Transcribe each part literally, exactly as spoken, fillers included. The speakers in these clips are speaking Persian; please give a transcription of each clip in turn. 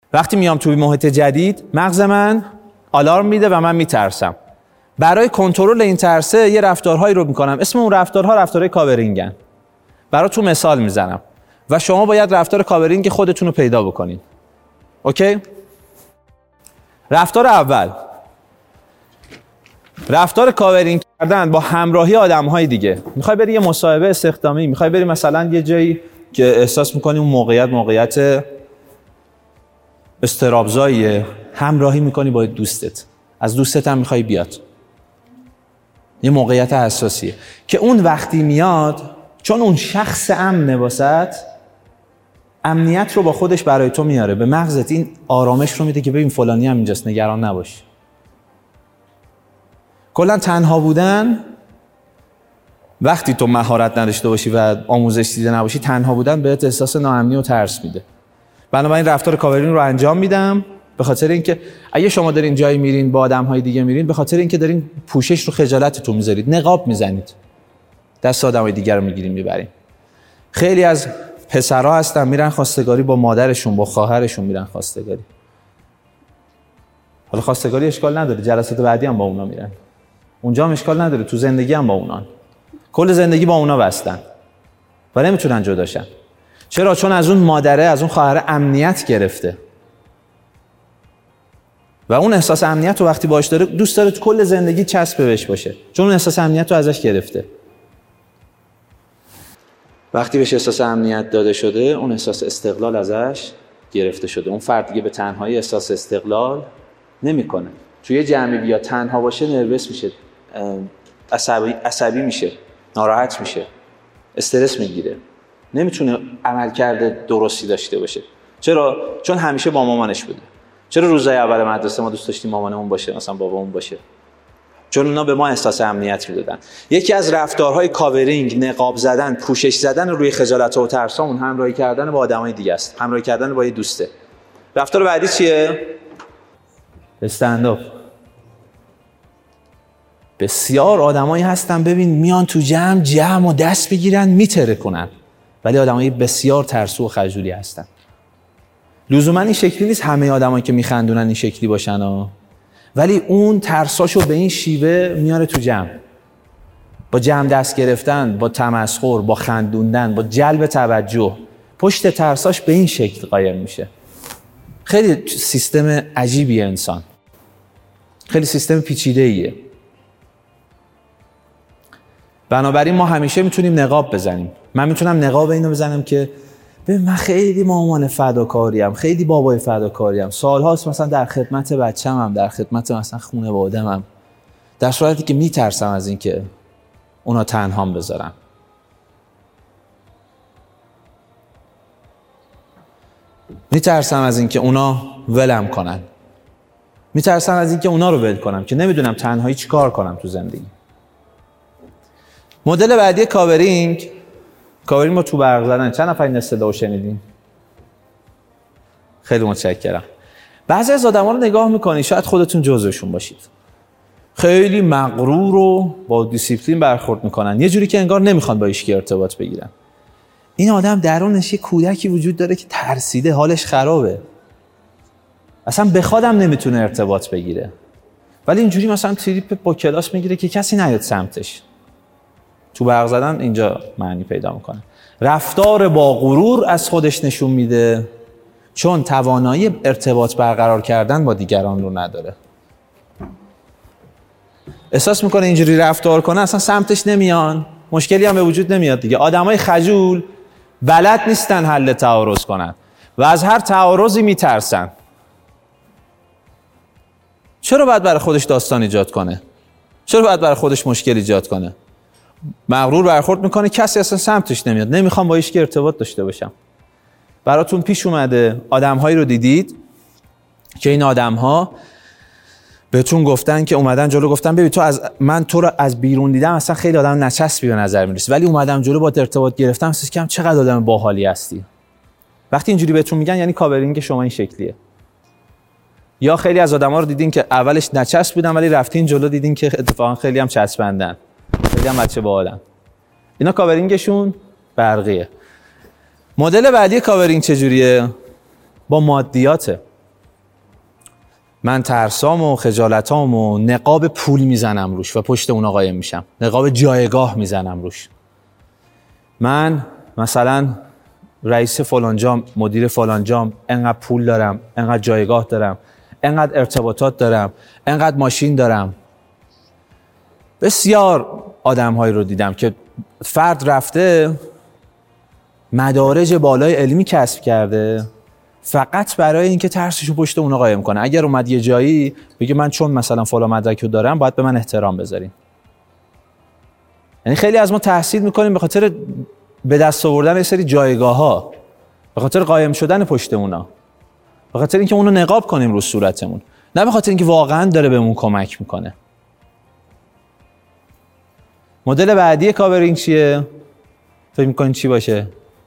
وقتی میام توی محیط جدید مغز من آلارم میده و من میترسم. برای کنترل این ترسه یه رفتارهایی رو میکنم، اسم اون رفتارها رفتارهای کاورینگن. براتون مثال میزنم و شما باید رفتار کاورینگ خودتون رو پیدا بکنید. اوکی؟ رفتار اول، رفتار کاورینگ کردن با همراهی آدم‌های دیگه. میخوای بری یه مصاحبه استخدامی، میخوای بری مثلا یه جایی که احساس میکنی اون موقعیت موقعیت استرابزاییه، همراهی میکنی با دوستت، از دوستت هم میخوای بیاد، یه موقعیت حساسیه که اون وقتی میاد، چون اون شخص امنه واسط، امنیت رو با خودش برای تو میاره، به مغزت این آرامش رو میده که ببین فلانی هم اینجاست، نگران نباش. کلا تنها بودن، وقتی تو مهارت نداشته باشی و آموزش دیده نباشی، تنها بودن بهت احساس ناامنی و ترس میده. بنابراین رفتار کاورینگ رو انجام میدم به خاطر اینکه اگه شما دارین جایی میرین با آدم‌های دیگه میرین، به خاطر اینکه دارین پوشش رو خجالتتون میذارید، نقاب میزنید، دست آدم‌های دیگه رو میگیرین میبرین. خیلی از پسرها هستن میرن خواستگاری با مادرشون، با خواهرشون میرن خواستگاری. حالا خواستگاری اشکال نداره، جلسات بعدی هم با اونا میرن. اونجا هم اشکال نداره، تو زندگی هم با اونان. کل زندگی با اونا بستن و نمیتونن جداشن. چرا؟ چون از اون مادره، از اون خواهر امنیت گرفته و اون احساس امنیت رو وقتی باش داره، دوست داره تو کل زندگی چسب بهش باشه، چون اون احساس امنیت رو ازش گرفته. وقتی بهش احساس امنیت داده شده، اون احساس استقلال ازش گرفته شده. اون فرد دیگه به تنهایی احساس استقلال نمیکنه. توی جمعی بیا تنها باشه نروس میشه، عصبی عصبی میشه، ناراحت میشه، استرس میگیره، نمیتونه عملکرد درستی داشته باشه. چرا؟ چون همیشه با مامانش بوده. چرا روزای اول مدرسه ما دوست داشتیم مامانمون باشه، مثلا بابامون باشه؟ چون اونا به ما احساس امنیت میدادن. یکی از رفتارهای کاورینگ، نقاب زدن، پوشش زدن روی خجالت و ترسامون، همراهی کردن با آدمای دیگه است، همراهی کردن با یه دوسته. رفتار بعدی چیه؟ استنداپ. بسیار آدمایی هستن ببین میان تو جمع جمع و دست بگیرن میتره کنن، ولی آدمای بسیار ترسو و خجولی هستن. لزوما این شکلی نیست همه آدمایی که میخندونن این شکلی باشن ها، ولی اون ترساشو به این شیوه میاره تو جمع، با جمع دست گرفتن، با تمسخر، با خندوندن، با جلب توجه، پشت ترساش به این شکل قایم میشه. خیلی سیستم عجیبیه انسان، خیلی سیستم پیچیده‌ایه. بنابراین ما همیشه میتونیم نقاب بزنیم. من میتونم نقاب اینو بزنم که ببین من خیلی مامان فداکاریم، خیلی بابای فداکاریم، سالهاست مثلا در خدمت بچه‌مم، در خدمت مثلا خانواده‌ام، در صورتی که میترسم از این که اونا تنهام بذارم. میترسم از این که اونا ولم کنن، میترسم از این که اونا رو ول کنم که نمیدونم تنهایی چی کار کنم تو زندگی. مدل بعدی کاورینگ، کاورینگ با تو برق زدن. چند نفر این اصطلاحو شنیدین؟ خیلی متشکرم. بعضی از آدما رو نگاه میکنی، شاید خودتون جزوشون باشید، خیلی مغرور و با دیسیپلین برخورد میکنن، یه جوری که انگار نمیخوان با هیچکی ارتباط بگیرن. این آدم درونش یه کودکی وجود داره که ترسیده، حالش خرابه، اصلا بخوادم نمیتونه ارتباط بگیره، ولی اینجوری مثلا تریپ با کلاس میگیره که کسی نیاد سمتش. تو برق زدن اینجا معنی پیدا میکنه. رفتار با غرور از خودش نشون میده، چون توانایی ارتباط برقرار کردن با دیگران رو نداره. احساس میکنه اینجوری رفتار کنه اصلا سمتش نمیان، مشکلی هم به وجود نمیاد دیگه. آدمای خجول بلد نیستن حل تعارض کنن و از هر تعارضی میترسن. چرا باید برای خودش داستان ایجاد کنه؟ چرا باید برای خودش مشکل ایجاد کنه؟ مغرور برخورد میکنه، کسی اصلا سمتش نمیاد، نمیخوام با هیچ کی ارتباط داشته باشم. براتون پیش اومده آدم‌هایی رو دیدید که این آدم‌ها بهتون گفتن که اومدن جلو گفتن ببین تو از من تو رو از بیرون دیدم اصلا خیلی آدم نچسبی به نظر میرسی، ولی اومدم جلو با ارتباط گرفتم احساس کردم چقدر آدم باحالی هستی. وقتی اینجوری بهتون میگن یعنی کاورینگ شما این شکلیه. یا خیلی از آدما رو دیدین که اولش نچسب بودن ولی رفتین جلو دیدین که اتفاقا خیلی هم چسبندن، خیلی هم بچه باحالن. اینا کاورینگشون برقیه. مدل بعدی کاورینگ چجوریه؟ با مادیاته. من ترسام و خجالتام و نقاب پول میزنم روش و پشت اونا قایم میشم، نقاب جایگاه میزنم روش. من مثلا رئیس فلانجام، مدیر فلانجام، انقدر پول دارم، انقدر جایگاه دارم، انقدر ارتباطات دارم، انقدر ماشین دارم. بسیار آدم‌هایی رو دیدم که فرد رفته مدارج بالای علمی کسب کرده فقط برای اینکه ترسشو پشت اونا قایم کنه. اگر اومد یه جایی بگه من چون مثلا فلان مدرک رو دارم باید به من احترام بذارین. یعنی خیلی از ما تحصیل میکنیم به خاطر به دست آوردن یه سری جایگاه‌ها، به خاطر قایم شدن پشت اونا، به خاطر اینکه اونو نقاب کنیم رو صورتمون، نه به خاطر اینکه واقعا داره بهمون کمک میکنه. مدل بعدی کاورینگ چیه؟ فکر میکنین چی باشه؟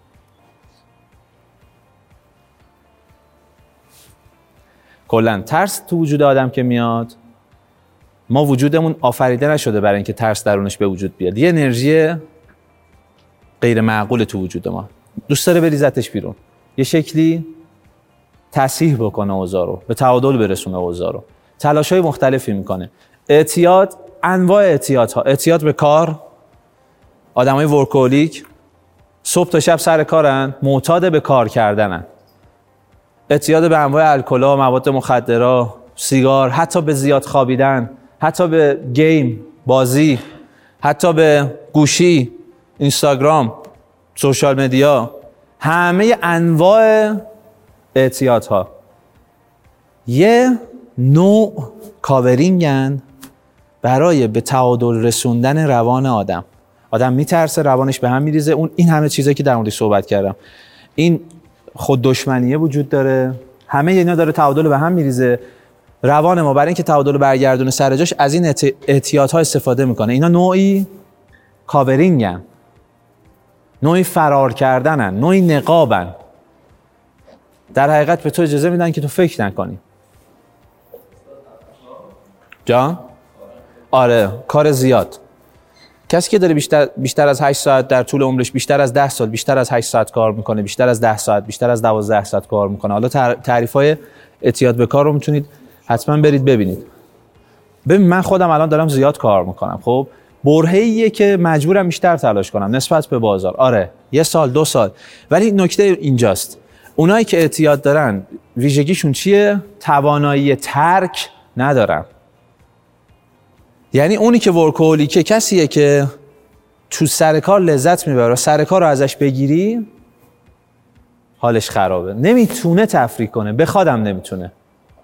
کلا ترس تو وجود آدم که میاد، ما وجودمون آفریده نشده برای اینکه ترس درونش به وجود بیاد. یه انرژی غیر معقول تو وجود ما دوست داره بریزتش بیرون، یه شکلی تصحیح بکنه اوضاع رو، به تعادل برسونه اوضاع رو، تلاش‌های مختلفی میکنه. اعتیاد، انواع اعتیادها، اعتیاد به کار، آدمای ورکولیک صبح تا شب سر کارن، معتاد به کار کردنن. اعتیاد به انواع الکل‌ها، مواد مخدره، سیگار، حتی به زیاد خوابیدن، حتی به گیم، بازی، حتی به گوشی، اینستاگرام، سوشال مدیا، همه انواع اعتیادها یه نوع کاورینگن برای به تعادل رسوندن روان آدم. آدم میترسه، روانش به هم میریزه. اون این همه چیزایی که در موردش صحبت کردم، این خود دشمنیه وجود داره، همه اینا داره تعادل به هم میریزه. روان ما برای اینکه تعادل برگردونه سر جاش از این اعتیادها استفاده میکنه. اینا نوعی کاورینگن، نوعی فرار کردنن، نوعی نقابن. در حقیقت به تو اجازه میدن که تو فکر نکنی. جان؟ آره، کار زیاد. کسی که داره بیشتر بیشتر از هشت ساعت در طول عمرش، بیشتر از ده سال، بیشتر از هشت ساعت کار میکنه، بیشتر از ده ساعت، بیشتر از دوازده ساعت کار میکنه. حالا تعریف‌های اعتیاد به کار رو میتونید حتما برید ببینید. ببین من خودم الان دارم زیاد کار میکنم، خب برهه‌ایه که مجبورم بیشتر تلاش کنم نسبت به بازار. آره، یه سال، دو سال. ولی نکته اینجاست، اونایی که اعتیاد دارن ویژگیشون چیه؟ توانایی ترک ندارن. یعنی اونی که ورکوهولیکه کسیه که تو سر کار لذت میبره، سر کار رو ازش بگیری حالش خرابه، نمیتونه تفریق کنه، بخوادم نمیتونه.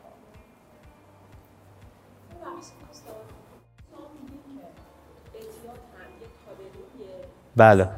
بله.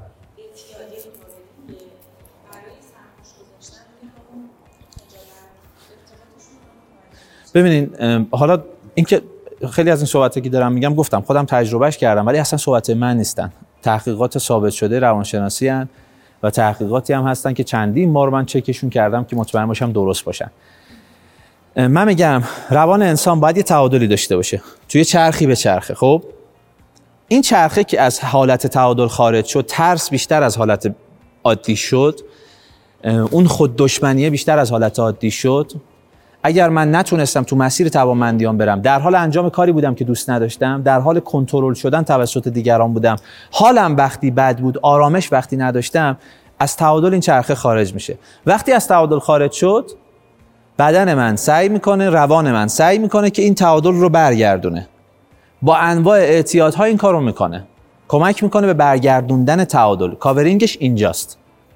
ببینین حالا اینکه خیلی از این صحبتایی که دارم میگم گفتم خودم تجربهش کردم، ولی اصلا صحبت من نیستن. تحقیقات ثابت شده روانشناسی هستن و تحقیقاتی هم هستن که چندین بار من چکشون کردم که مطمئن باشم درست باشن. من میگم روان انسان باید یه تعادلی داشته باشه، توی چرخی به چرخه. خب این چرخه که از حالت تعادل خارج شد، ترس بیشتر از حالت عادی شد، اون خود دشمنیه بیشتر از حالت عادی شد. اگر من نتونستم تو مسیر توانمندیام برم، در حال انجام کاری بودم که دوست نداشتم، در حال کنترل شدن توسط دیگران بودم، حالم وقتی بد بود، آرامش وقتی نداشتم، از تعادل این چرخه خارج میشه. وقتی از تعادل خارج شد، بدن من سعی میکنه، روان من سعی میکنه که این تعادل رو برگردونه. با انواع اعتیادها این کارو میکنه، کمک میکنه به برگردوندن تعادل. کاورینگش اینجاست.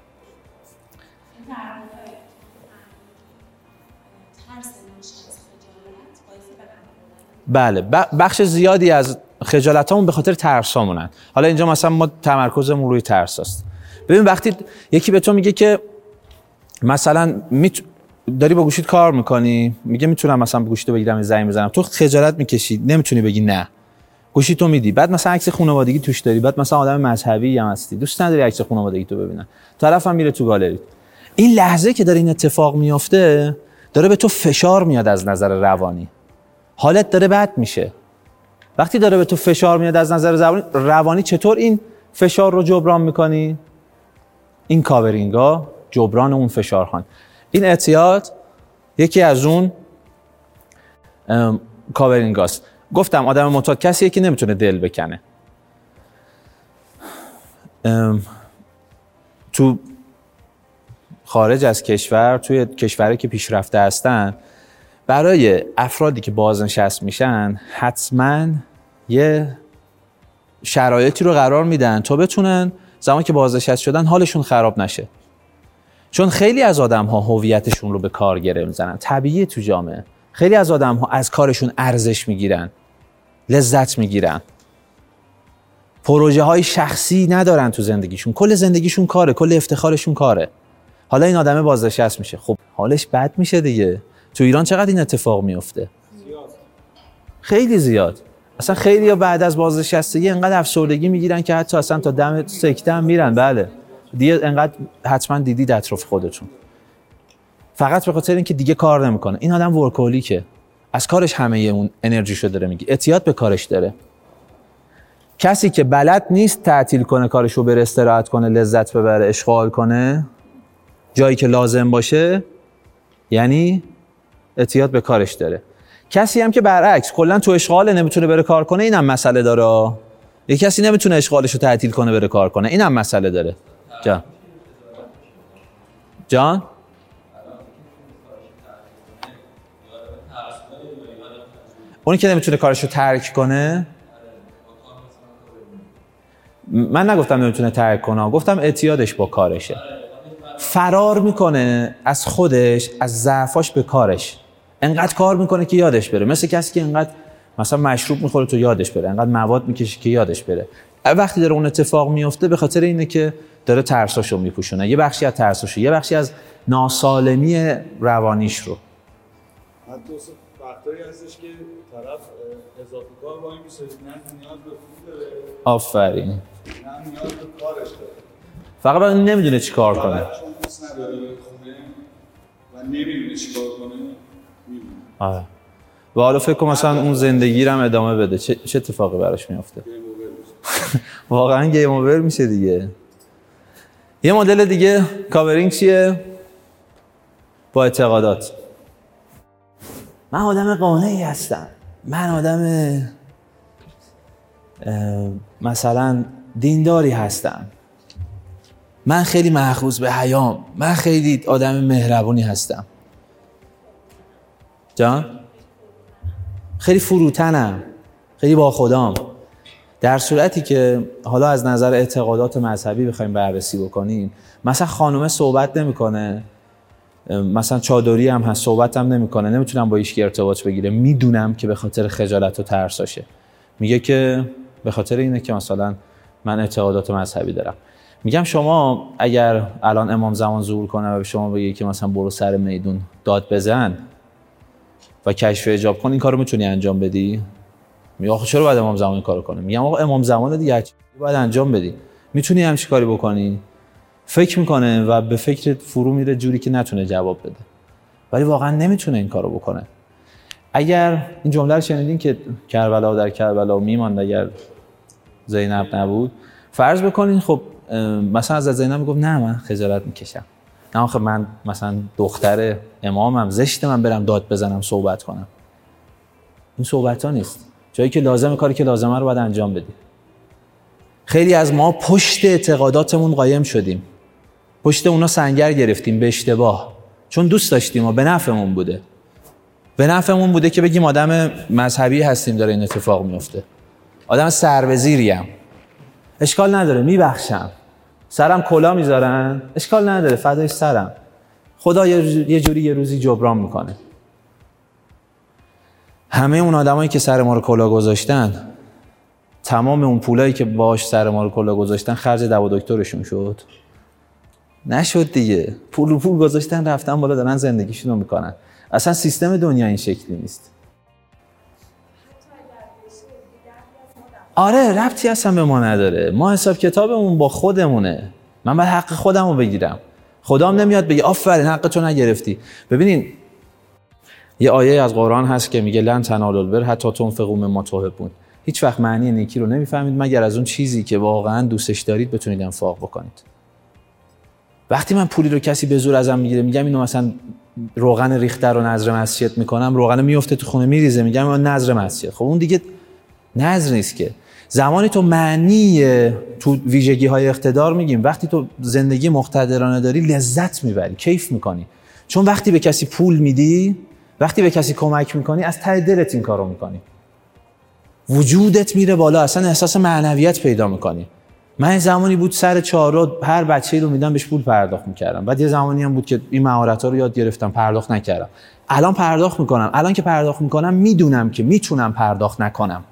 بله، بخش زیادی از خجالتامون به خاطر ترسامونن. حالا اینجا مثلا ما تمرکزمون روی ترس است. ببین وقتی یکی به تو میگه که مثلا میت... داری با گوشیت کار میکنی، میگه میتونم مثلا با گوشیتو بگیرم زنگ بزنم، تو خجالت میکشی، نمیتونی بگی نه، گوشیتو میدی، بعد مثلا عکس خانوادگی توش داری، بعد مثلا آدم مذهبی هم هستی، دوست نداری عکس خانوادگی تو ببینن، طرف هم میره تو گالری. این لحظه که داره این اتفاق میفته، داره به تو فشار میاد از نظر روانی، حالت داره بد میشه. وقتی داره به تو فشار میاد از نظر روانی، چطور این فشار رو جبران میکنی؟ این کاورینگا جبران اون فشار خان. این اعتیاد یکی از اون کاورینگاست. گفتم آدم معتاد کسیه که نمیتونه دل بکنه. تو خارج از کشور، توی کشوری که پیشرفته هستن، برای افرادی که بازنشست میشن حتما یه شرایطی رو قرار میدن تا بتونن زمانی که بازنشست شدن حالشون خراب نشه. چون خیلی از آدم ها هویتشون رو به کار گره میزنن. طبیعیه تو جامعه. خیلی از آدم ها از کارشون ارزش میگیرن، لذت میگیرن، پروژه های شخصی ندارن تو زندگیشون، کل زندگیشون کاره، کل افتخارشون کاره. حالا این آدمه بازنشست میشه، خب حالش بد میشه دیگه. تو ایران چقدر این اتفاق میفته؟ زیاد. خیلی زیاد. اصلا خیلی ها بعد از بازنشستگی انقدر افسردگی میگیرن که حتی اصلا تا دم سکته هم میرن. بله دیگه انقدر حتما دیدید اطراف خودتون، فقط به خاطر اینکه دیگه کار نمیکنه. این آدم ورکولیکه، از کارش همه اون انرژیشو داره میگه، اعتیاد به کارش داره. کسی که بلد نیست تعطیل کنه کارشو، بره استراحت کنه، لذت ببره، اشغال کنه جایی که لازم باشه، یعنی اعتیاد به کارش داره. کسی هم که برعکس کلا تو اشغال نمیتونه بره کار کنه، اینم مسئله داره. یک کسی نمیتونه اشغالشو تعطیل کنه بره کار کنه، اینم مسئله داره. جان جان اونی که نمیتونه کارشو ترک کنه، من نگفتم نمیتونه ترک کنه، گفتم اعتیادش با کارشه، فرار میکنه از خودش، از ضعفاش به کارش، انقدر کار میکنه که یادش بره. مثل کسی که انقدر مثلا مشروب میخوره تو یادش بره، انقدر مواد میکشه که یادش بره. وقتی داره اون اتفاق میفته به خاطر اینه که داره ترساشو میپوشونه، یه بخشی از ترساشو، یه بخشی از ناسالمی روانیش رو. حتی وقتایی هستش که طرف اضافه کار وای میشه، نه نیاز به پول داره، آفرین، نه نیاز به کارش داره، فقط باید نمیدونه چی کار کنه، چون دوست نداره خونه و نمیدونه چی کار کنه میمونه. آره. و حالا فکر کنم مثلا اون زندگی رو هم ادامه بده، چه چه اتفاقی براش میفته؟ واقعا گیم اوور میشه دیگه. یه مدل دیگه کاورینگ چیه؟ با اعتقادات. من آدم قانعی هستم، من آدم مثلا دینداری هستم، من خیلی مأخوذ به حیام، من خیلی آدم مهربونی هستم. جان؟ خیلی فروتنم، خیلی با خودم. در صورتی که حالا از نظر اعتقادات مذهبی بخوایم بررسی بکنیم، مثلا خانومه صحبت نمیکنه، مثلا چادری هم هست صحبت هم نمیکنه، نمیتونم با هیچ کی ارتباط بگیره، میدونم که به خاطر خجالت و ترساشه. میگه که به خاطر اینه که مثلا من اعتقادات مذهبی دارم. میگم شما اگر الان امام زمان ظهور کنه و به شما بگه که مثلا برو سر میدون داد بزن و کشف حجاب کن، این کارو میتونی انجام بدی؟ میگه آخه چرا باید امام زمان این کارو کنه؟ میگم آقا امام زمان دیگه چی باید انجام بدی؟ میتونی همچین کاری بکنی؟ فکر میکنه و به فکر فرو میره جوری که نتونه جواب بده، ولی واقعا نمیتونه این کارو بکنه. اگر این جمله رو شنیدین که کربلا در کربلا میماند اگر زینب نبود، فرض بکنین خب مثلا از زینب میگفت نه من خجالت میکشم، نه آخه من مثلا دختر امامم، زشت من برم داد بزنم صحبت کنم. این صحبت ها نیست. جایی که لازمه کاری که لازمه رو باید انجام بدی. خیلی از ما پشت اعتقاداتمون قایم شدیم، پشت اونا سنگر گرفتیم به اشتباه، چون دوست داشتیم و به نفعمون بوده، به نفعمون بوده که بگیم آدم مذهبی هستیم داره این اتفاق میفته، آدم سربزیریم، اشکال نداره میبخشم، سرم کلا میذارن اشکال نداره فدای سرم، خدا یه جوری یه روزی جبران میکنه. همه اون آدمایی که سر ما رو کلا گذاشتن، تمام اون پولایی که باهاش سر ما رو کلا گذاشتن خرج دوا دکترشون شد؟ نشد دیگه. پول رو پول گذاشتن رفتن بالا دارن زندگیشون رو میکنن. اصلا سیستم دنیا این شکلی نیست. آره ربطی اصلا به ما نداره. ما حساب کتابمون با خودمونه. من باید حق خودم رو بگیرم. خدام نمیاد بگه آفرین حق تو نگرفتی. ببینین یه آیه از قرآن هست که میگه لن تنالوا البر حتی تنفقوا مما تحبون. هیچ وقت معنی نیکی رو نمیفهمید مگر از اون چیزی که واقعا دوستش دارید بتونید انفاق بکنید. وقتی من پولی رو کسی به زور ازم میگیره، میگم اینو مثلا روغن ریخته رو نذر مسجد میکنم، روغن میفته تو خونه میریزه، میگم من نذر مسجد. خب اون دیگه نذر نیست که. زمانی تو معنی تو ویژگی های اقتدار میگیم، وقتی تو زندگی مقتدرانه داری لذت میبری، کیف میکنی. چون وقتی به کسی پول میدی، وقتی به کسی کمک میکنی، از ته دلت این کارو میکنی، وجودت میره بالا، اصلا احساس معنویت پیدا میکنی. من زمانی بود سر چهارراه هر بچه‌ای رو میدم بهش پول پرداخت میکردم. بعد یه زمانی هم بود که این مهارت‌ها رو یاد گرفتم، پرداخت نکردم. الان پرداخت میکنم. الان که پرداخت میکنم میدونم که میتونم پرداخت نکنم.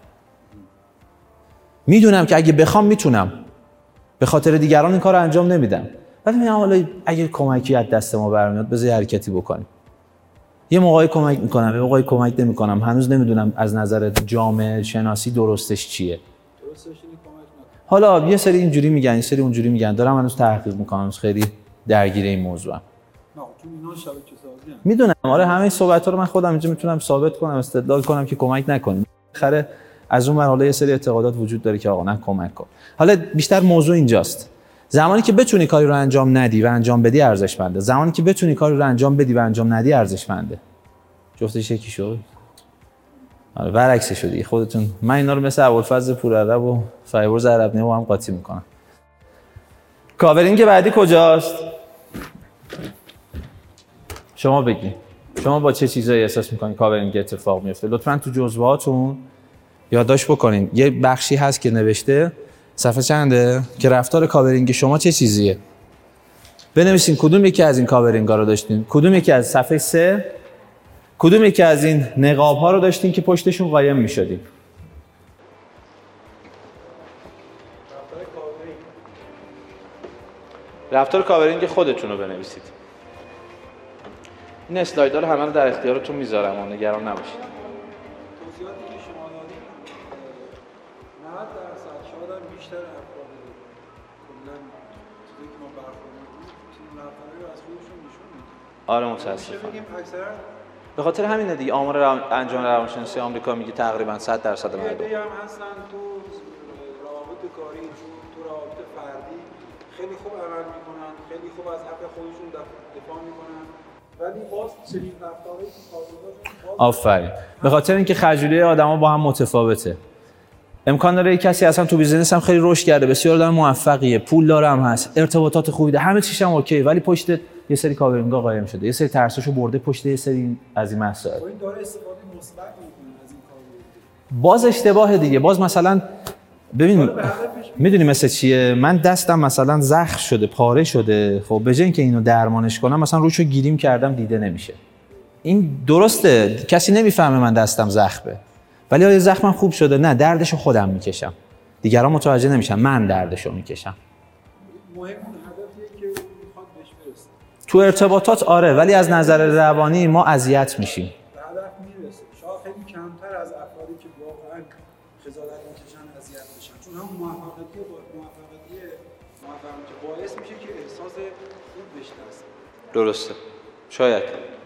میدونم که اگه بخوام میتونم. به خاطر دیگران این کارو انجام نمیدم. ولی میگم حالا اگه کمکی از دست ما برمیاد بذار حرکتی بکنیم. یه موقعی کمک میکنم، یه موقعی کمک نمیکنم. هنوز نمیدونم از نظر جامعه شناسی درستش چیه. درستش اینه کمک نکنم. حالا یه سری اینجوری میگن، یه سری اونجوری میگن. دارم هنوز تحقیق میکنم، خیلی درگیر این موضوعم. نه تو اینا شبکه سازی. میدونم آره، همه صحبت‌ها رو من خودم اینجا میتونم ثابت کنم، استدلال کنم که کمک نکنیم. خره از اون مرحله یه سری اعتقادات وجود داره که آقا نه کمک کن. حالا بیشتر موضوع اینجاست. زمانی که بتونی کاری رو انجام ندی و انجام بدی ارزشمنده. زمانی که بتونی کاری رو انجام بدی و انجام ندی ارزشمنده. جفتش یکی شد. آره برعکسش شد. خودتون من اینا رو مثل ابوالفضل پورعرب و فیروز عربنی با هم قاطی میکنم. کاورینگ بعدی کجاست؟ شما بگید. شما با چه چیزایی احساس میکنین کاورینگ اتفاق میفته؟ لطفاً تو جزوهاتون یادداشت بکنین. یه بخشی هست که نوشته صفحه چنده که رفتار کاورینگ شما چه چیزیه. بنویسین کدوم یکی از این کاورینگ‌ها رو داشتین؟ کدوم یکی از صفحه سه؟ کدوم یکی از این نقاب‌ها رو داشتین که پشتشون قایم می‌شدین؟ رفتار کاورینگ. رفتار کاورینگ خودتون رو بنویسید. این اسلایدها رو همه رو در اختیارتون میذارم و نگران نباشید. توضیحاتی که شما دادید نود درصد شاید هم بیشتر افراد کلا چیزی که ما برخورد می‌کنیم این رفتاری رو از خودشون نشون میدن. آره متاسفم. بگیم اکثرا به خاطر همینه دیگه آمار انجام روانشناسی آمریکا میگه تقریبا صد درصد مردم. یه هم هستن تو روابط کاری، تو روابط فردی خیلی خوب عمل میکنن، خیلی خوب از حق خودشون دفاع میکنن، ولی باز چنین رفتارهایی که کاربرداشون آفرین. به خاطر اینکه خجولی آدما با هم متفاوته. امکان داره کسی اصلا تو بیزینس هم خیلی رشد کرده، بسیار آدم موفقیه، پول داره هم هست، ارتباطات خوبی داره، همه چیش هم اوکی، ولی پشت یه سری کاورینگ‌ها قایم شده، یه سری ترساشو برده پشت یه سری از این مسائل. این داره استفاده مثبت میکنه از این کار. باز اشتباه دیگه. باز مثلا ببین میدونی مثل چیه؟ من دستم مثلا زخم شده، پاره شده، خب به جای اینکه اینو درمانش کنم مثلا روشو گیریم کردم دیده نمیشه. این درسته کسی نمیفهمه من دستم زخمه، ولی آیا زخمم خوب شده؟ نه، دردشو خودم میکشم، دیگران متوجه نمیشن، من دردشو میکشم. مهم هدفیه که میخواد بهش برسه. تو ارتباطات آره، ولی از نظر روانی ما اذیت میشیم. به هدف میرسه. شاید خیلی کمتر از افرادی که واقعا خجالت میکشن اذیت بشن، چون هم موفقیت با موفقیت موفقیت باعث میشه که احساس خوب بشه دست. درسته. شاید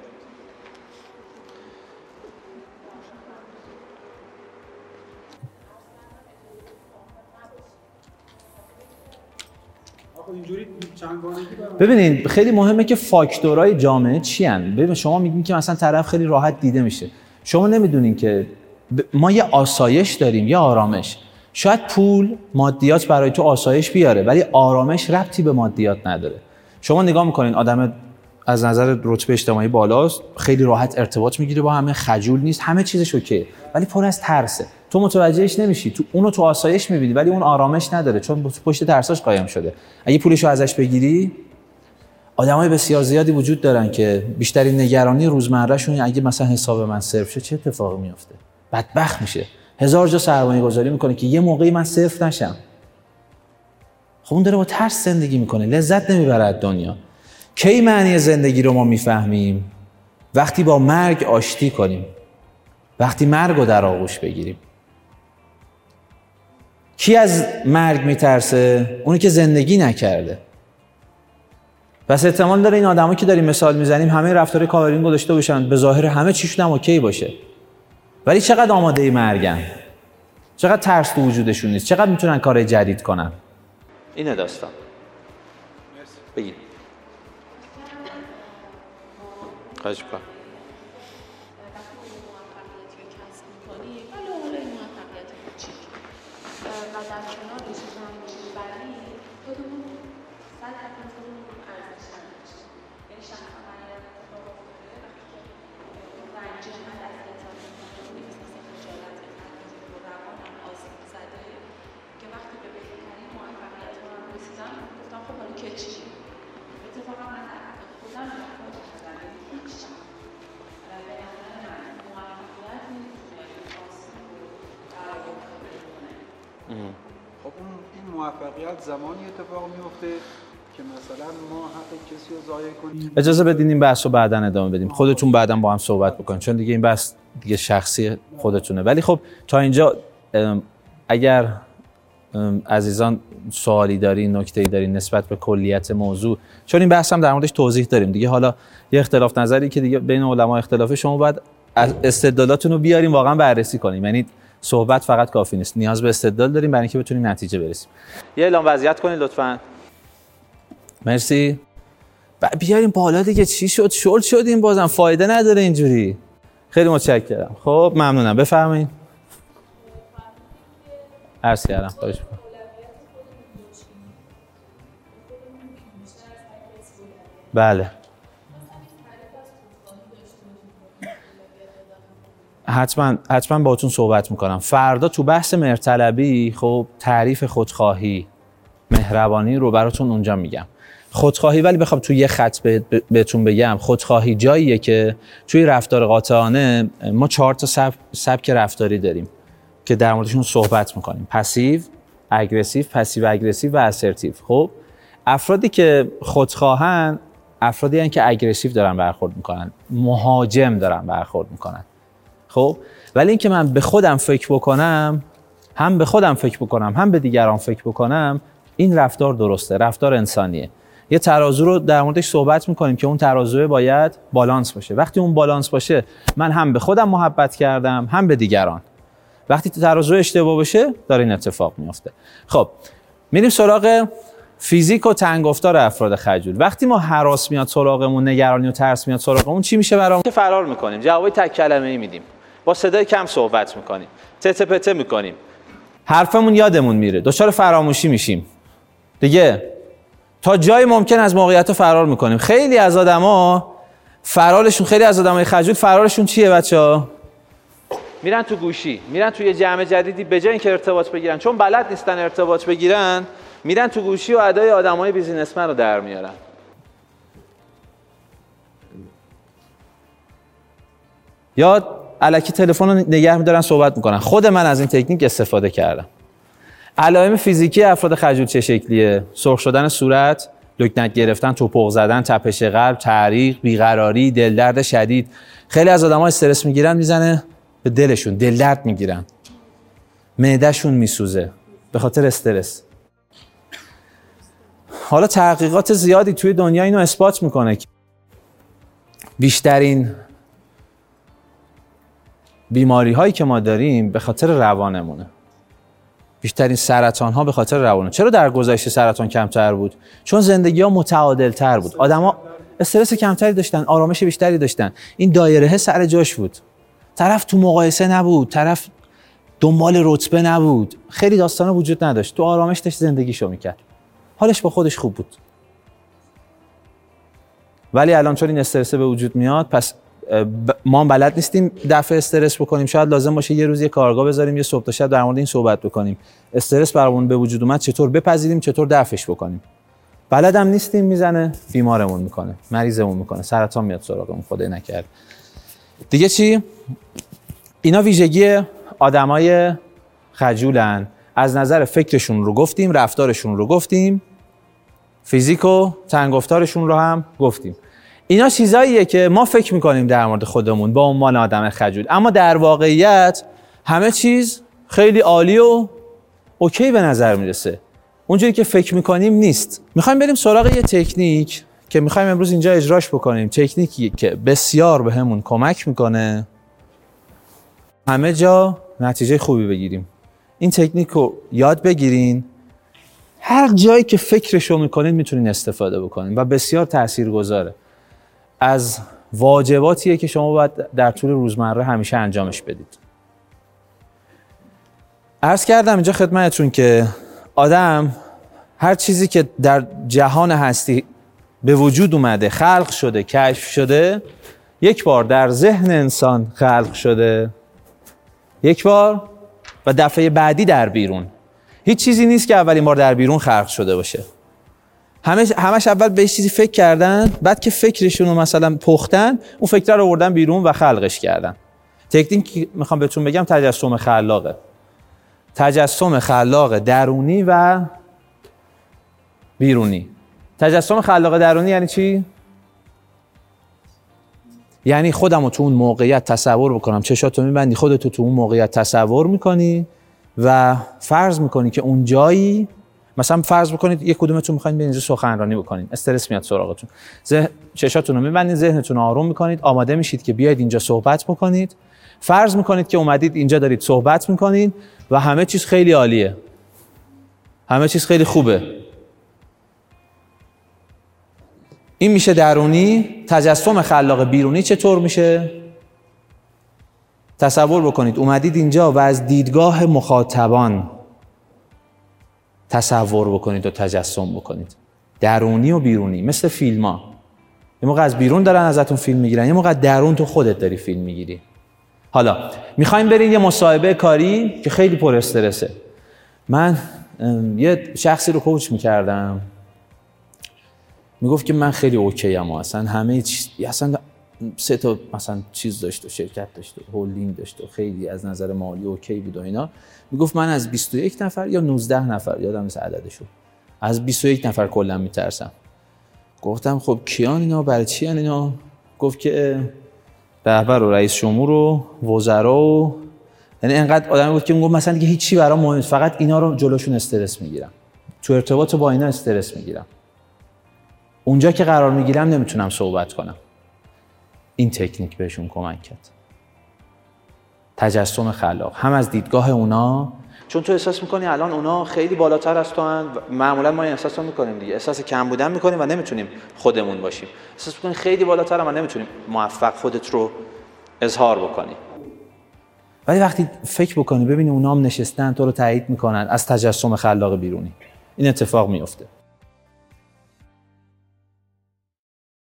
ببینید خیلی مهمه که فاکتورهای جامعه چی ان. ببین شما میگین که مثلا طرف خیلی راحت دیده میشه، شما نمیدونین که ما یه آسایش داریم، یه آرامش. شاید پول مادیات برای تو آسایش بیاره، ولی آرامش ربطی به مادیات نداره. شما نگاه میکنین آدم از نظر رتبه اجتماعی بالاست، خیلی راحت ارتباط میگیره با همه، خجول نیست، همه چیزش اوکیه، ولی پر از ترسه. تو متوجهش نمیشی، تو اونو تو آسایش میبینی ولی اون آرامش نداره، چون پشت ترساش قایم شده. اگه پولشو ازش بگیری، آدمای بسیار زیادی وجود دارن که بیشترین نگرانی روزمرهشون اگه مثلا حساب من صرف شه چه اتفاقی میفته، بدبخت میشه، هزار جا سرمایه گذاری میکنه که یه موقعی من صرف نشم. خب اون داره با ترس زندگی میکنه، لذت نمیبره از دنیا. کی معنی زندگی رو ما میفهمیم؟ وقتی با مرگ آشتی کنیم، وقتی مرگ رو در آغوش بگیریم. کی از مرگ میترسه؟ اونی که زندگی نکرده. پس احتمال داره این آدما که داریم مثال میزنیم همه رفتار کاورینگ رو داشته باشن، به ظاهر همه چیشون هم اوکی باشه، ولی چقدر آماده مرگن، چقدر ترس تو وجودشون نیست، چقدر میتونن کار جدید کنن. اینه داستان. بگید. خواهش می‌کنم. و در کنار چیزان بعدی خودمون سعی کنیم خودمون ارزش نداشت. یعنی شخصا من یه اتفاق افتاده وقتی که رنج من از اعتراض می‌کنم مثلا خجالت قلبی و روانم آسیب زده که وقتی به بهترین موفقیت رو هم رسیدم گفتم خب حالا که چی؟ اتفاقا من در حق خودم موفق شدم یعنی هیچ به نظر من موفقیت نیست یعنی آسیب رو برآورد کنه. خب اون این موفقیت زمانی اتفاق میفته که مثلا ما حق کسی رو ضایع کنیم. اجازه بدین این بحث رو بعداً ادامه بدیم. خودتون بعداً با هم صحبت بکنید چون دیگه این بحث دیگه شخصی خودتونه. ولی خب تا اینجا اگر عزیزان سوالی دارین، نکته‌ای دارین نسبت به کلیت موضوع، چون این بحث هم در موردش توضیح داریم دیگه. حالا یه اختلاف نظری که دیگه بین علما اختلافه، شما باید استدلالاتون رو بیاریم واقعا بررسی کنیم. یعنی صحبت فقط کافی نیست، نیاز به استدلال داریم برای اینکه بتونیم نتیجه برسیم. یه اعلام وضعیت کنید لطفاً. مرسی. بیاریم بالا دیگه. چی شد؟ شل شدیم بازم، فایده نداره اینجوری. خیلی متشکرم. خب ممنونم. بفرمایید. عرض کردم. خواهش می‌کنم. بله. حتما حتما باهاتون صحبت میکنم. فردا تو بحث مهرطلبی خب تعریف خودخواهی، مهربانی رو براتون اونجا میگم. خودخواهی ولی بخوام تو یه خط بهتون بگم، خودخواهی جاییه که توی رفتار قاطعانه ما چهار تا سب... سبک رفتاری داریم که در موردشون صحبت میکنیم. پسیو، اگریسیو، پسیو اگریسیو و اسرتیو. خب افرادی که خودخواهن افرادی هستن که اگریسیو دارن برخورد میکنن، مهاجم دارن برخورد میکنن. خب ولی اینکه من به خودم فکر بکنم، هم به خودم فکر بکنم هم به دیگران فکر بکنم، این رفتار درسته، رفتار انسانیه. یه ترازو رو در موردش صحبت میکنیم که اون ترازو باید بالانس باشه. وقتی اون بالانس باشه من هم به خودم محبت کردم هم به دیگران. وقتی ترازو اشتباه باشه داره این اتفاق میفته. خب میریم سراغ فیزیک و تنگ‌گفتار افراد خجول. وقتی ما هراس میاد سراغمون، نگرانی و ترس میاد سراغمون، چی میشه برامون؟ که فرار میکنیم، جواب تک کلمه‌ای میدیم، با صدای کم صحبت میکنیم، تته پته میکنیم، حرفمون یادمون میره، دچار فراموشی میشیم دیگه. تا جای ممکن از موقعیت فرار میکنیم. خیلی از آدما فرارشون، خیلی از آدمای خجول فرارشون چیه بچه‌ها؟ میرن تو گوشی، میرن توی جمع جدیدی، به جای اینکه ارتباط بگیرن، چون بلد نیستن ارتباط بگیرن، میرن تو گوشی و ادای آدمای بیزینسمن رو در میارن. یا الکی تلفن رو نگه می‌دارن صحبت میکنن. خود من از این تکنیک استفاده کردم. علائم فیزیکی افراد خجول چه شکلیه؟ سرخ شدن صورت، لکنت گرفتن، توپق زدن، تپش قلب، تعریق، بیقراری، دلدرد شدید. خیلی از آدم‌ها استرس میگیرن میزنه به دلشون، دلدرد میگیرن، معده‌شون میسوزه به خاطر استرس. حالا تحقیقات زیادی توی دنیا اینو اثبات میکنه که بیشترین بیماری هایی که ما داریم به خاطر روانمونه. بیشترین سرطان ها به خاطر روانه. چرا در گذشته سرطان کمتر بود؟ چون زندگی ها متعادل تر بود. آدما استرس کمتری داشتن، آرامش بیشتری داشتن. این دایره سر جاش بود. طرف تو مقایسه نبود، طرف دنبال رتبه نبود. خیلی داستانا وجود نداشت. تو آرامش داشت زندگیشو میکرد. حالش با خودش خوب بود. ولی الان چون این استرس به وجود میاد، پس ما بلد نیستیم دفع استرس بکنیم. شاید لازم باشه یه روز یه کارگاه بذاریم، یه صبح تا شب در مورد این صحبت بکنیم. استرس برامون به وجود اومد، چطور بپذیریم، چطور دفعش بکنیم. بلدم نیستیم، میزنه بیمارمون میکنه، مریضمون میکنه، سرطان میاد سراغمون، خدای نکرد. دیگه چی؟ اینا ویژگی آدمای خجولن. از نظر فکرشون رو گفتیم، رفتارشون رو گفتیم، فیزیک و تنگ‌گفتارشون رو هم گفتیم. اینا چیزاییه که ما فکر میکنیم در مورد خودمون با عنوان آدم خجول، اما در واقعیت همه چیز خیلی عالی و اوکی به نظر میرسه. اونجوری که فکر میکنیم نیست. میخوایم بریم سراغ یه تکنیک که میخوایم امروز اینجا اجراش بکنیم. تکنیکی که بسیار بهمون کمک میکنه همه جا نتیجه خوبی بگیریم. این تکنیک رو یاد بگیرین، هر جایی که فکرشو میکنین میتونین استفاده بکنین و بسیار تاثیرگذاره. از واجباتیه که شما باید در طول روزمره همیشه انجامش بدید. عرض کردم اینجا خدمتتون که آدم هر چیزی که در جهان هستی به وجود اومده، خلق شده، کشف شده، یک بار در ذهن انسان خلق شده، یک بار و دفعه بعدی در بیرون. هیچ چیزی نیست که اولین بار در بیرون خلق شده باشه. همش همش اول به چیزی فکر کردن، بعد که فکرشون رو مثلا پختن، اون فکر رو آوردن بیرون و خلقش کردن. تکنیکی میخوام بهتون بگم تجسم خلاقه. تجسم خلاق درونی و بیرونی. تجسم خلاق درونی یعنی چی؟ یعنی خودم رو تو اون موقعیت تصور بکنم، چشاتو میبندی خودتو تو اون موقعیت تصور میکنی و فرض میکنی که اون جایی، مثلا فرض بکنید یک کدومتون میخواین برید اینجا سخنرانی بکنین، استرس میاد سراغتون، ذهن چشاتون رو میبندید، ذهنتون رو آروم میکنید، آماده میشید که بیاید اینجا صحبت بکنید. فرض میکنید که اومدید اینجا دارید صحبت میکنید و همه چیز خیلی عالیه، همه چیز خیلی خوبه. این میشه درونی. تجسم خلاق بیرونی چطور میشه؟ تصور بکنید اومدید اینجا و از دیدگاه مخاطبان تصور بکنید و تجسم بکنید. درونی و بیرونی، مثل فیلم ها. یه موقع از بیرون دارن ازتون فیلم میگیرن، یه موقع درون تو خودت داری فیلم میگیری. حالا میخوایم بریم یه مصاحبه کاری که خیلی پر استرسه. من یه شخصی رو کوچ میکردم، میگفت که من خیلی اوکی ام، اصلا همه چیز، اصلا سه تا مثلا چیز داشت و شرکت داشت و هولدینگ داشت و خیلی از نظر مالی اوکی بود و اینا. میگفت من از بیست و یک نفر یا نوزده نفر، یادم نیست عددشو، از بیست و یک نفر کلا میترسم. گفتم خب کیان اینا، برای چی ان اینا؟ گفت که رهبر و رئیس جمهور و وزرا و، یعنی انقدر آدمی بود که میگفت مثلا دیگه هیچی برام مهم نیست، فقط اینا رو جلوشون استرس میگیرم، تو ارتباط با اینا استرس میگیرم، اونجا که قرار میگیرم نمیتونم صحبت کنم. این تکنیک بهشون کمک کرد. تجسم خلاق، هم از دیدگاه اونا، چون تو احساس میکنی الان اونا خیلی بالاتر از تو هن. معمولا ما این احساس رو میکنیم دیگه، احساس کم بودن میکنیم و نمیتونیم خودمون باشیم. احساس میکنی خیلی بالاتر و نمیتونیم موفق خودت رو اظهار بکنی. ولی وقتی فکر بکنی ببینی اونا هم نشستن تو رو تایید میکنن، از تجسم خلاق بیرونی این اتفاق میفته.